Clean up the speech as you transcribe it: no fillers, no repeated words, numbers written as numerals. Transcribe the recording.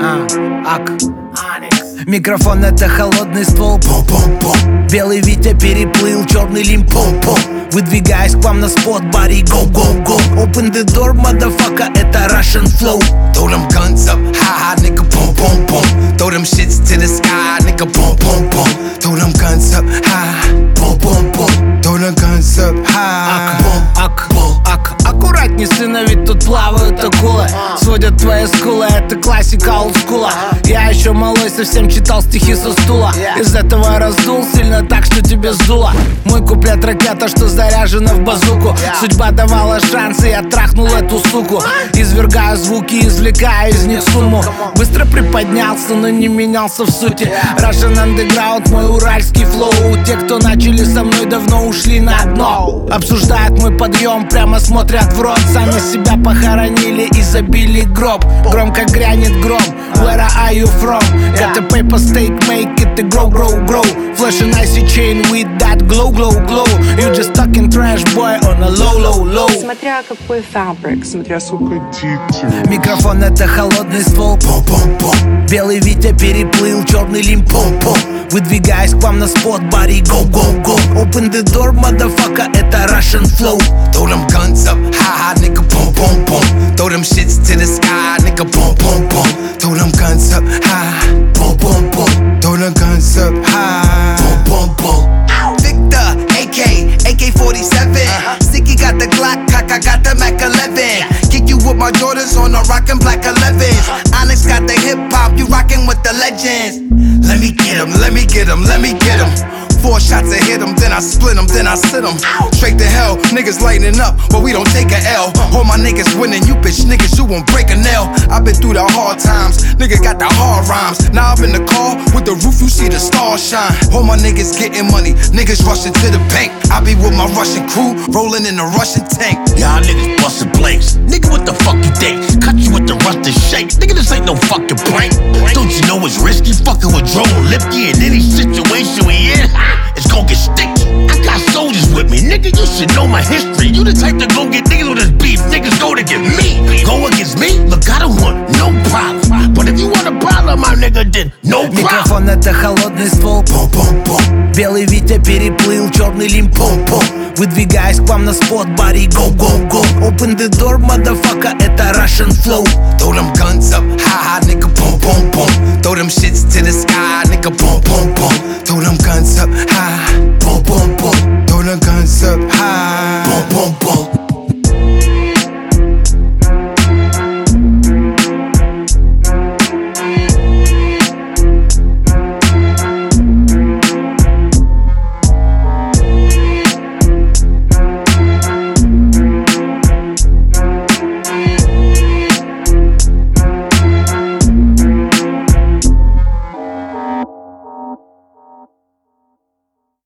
Ак. Микрофон — это холодный ствол. Белый Витя переплыл черный Лимпопо. Выдвигаясь к вам на спот, body go, go, go. Open the door, motherfucker, это Russian flow. Throw them guns up, high, nigga, boom, boom, boom. Throw them shits to the sky, nigga, boom, boom, boom. Throw them guns up, high, boom, boom, boom. Throw them guns up, high, Ак, ак, аккуратней, сына, ведь тут плавают акулы. Сводят твои скулы, это классика олдскула. Я еще малой совсем читал стихи со стула. Из этого раздул сильно так, что тебе сдуло. Мой куплет ракета, что заряжена в базуку. Судьба давала шансы, я трахнул эту суку. Извергаю звуки, извлекаю из них сумму. Быстро приподнялся, но не менялся в сути. Russian Underground, мой уральский флоу. Те, кто начали со мной, давно ушли на дно. Обсуждают мой подъем, прямо смотрят в рот. Сами себя похоронили и забили гроб. Громко грянет гром. Where are you from? Got a paper stake, make it to grow, grow, grow. Flash an icy chain with that glow, glow, glow. You just talking trash, boy, on a low, low, low. Смотря какой фабрик, смотря сколько Микрофон — это холодный ствол. Белый Витя переплыл черный Лимпопо. Выдвигаясь к вам на спот, body go, go, go. Open the door, motherfucker, это Russian flow. Throw them guns up, high, nigga, boom, boom, boom. Throw them shits to the sky, nigga, boom, boom, boom. Throw them guns up, high, boom, boom, boom. Throw them guns up, high, boom, boom, boom. Victor, AK-47. Sticky got the Glock, cock, I got the Mac 11. Kick you with my Jordans on the rockin' black 11s. Onyx got the hip hop, you rockin' with the legends. Let me get him, let me get him, let me get him. 4 shots to hit him, then I split him, then I sit him. Straight to hell, niggas lighting up, but we don't take a L. All my niggas winning, you bitch niggas, you won't break a nail. I've been through the hard times, nigga got the hard rhymes. Now I'm in the car, with the roof, you see the stars shine. All my niggas getting money, niggas rushing to the bank. I be with my Russian crew, rolling in the Russian tank. Y'all niggas bustin' blanks. Nigga, what the fuck you think? Cut you with the rusted shake. Nigga, this ain't no fucking prank. Don't you know it's risky? Fucking with Joe Lipke in any situation we in. It's gon' get sticky. I got soldiers with me, nigga. You should know my history. You the type to go get niggas with this beef. Niggas go to get me. Go against me? Look, I don't want no problem. But if you want a problem, my nigga, then no problem. Микрофон — это холодный ствол. Белый Витя переплыл черный Лимпопо. Выдвигаясь к вам на спот, body go, go, go. Open the door, motherfucker, это Russian flow. Throw them guns up, high, nigga, boom, boom, boom. Throw them shits to the sky, nigga, boom, boom, boom. Throw them guns up, high, boom, boom, boom.